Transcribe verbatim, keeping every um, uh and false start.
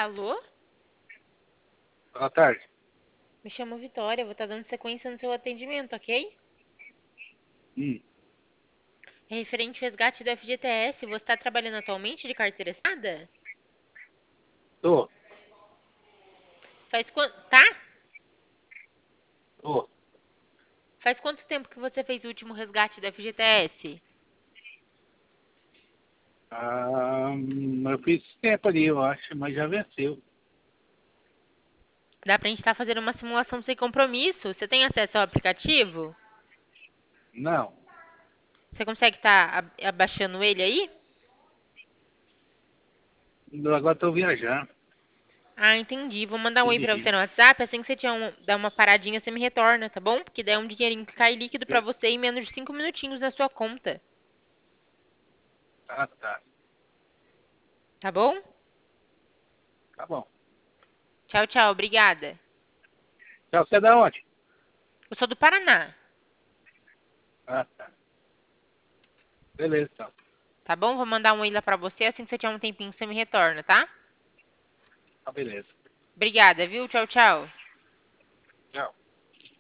Alô? Boa tarde. Me chamo Vitória, vou estar dando sequência no seu atendimento, ok? Hum, É referente ao resgate do F G T S, você está trabalhando atualmente de carteira assinada? tô, Faz quanto... Tá? tô. Faz quanto tempo que você fez o último resgate do F G T S? Ah, hum, eu fiz esse tempo ali, eu acho, mas já venceu. Dá pra gente estar fazendo uma simulação sem compromisso. Você tem acesso ao aplicativo? Não, Você consegue estar abaixando ele aí? eu agora tô viajando. Ah, entendi. Vou mandar um Tô oi pra você dirigindo. no WhatsApp. Assim que você tiver um- dar uma paradinha, você me retorna, tá bom? Porque daí é um dinheirinho que cai líquido pra Eu- você em menos de cinco minutinhos na sua conta. Ah, tá. Tá bom? Tá bom. Tchau, tchau. Obrigada. Tchau, você é da onde? Eu sou do Paraná. Ah, tá. Beleza, então. Tá bom? Vou mandar um oi lá pra você. Assim que você tiver um tempinho, você me retorna, tá? Tá, beleza. Obrigada, viu? Tchau, tchau.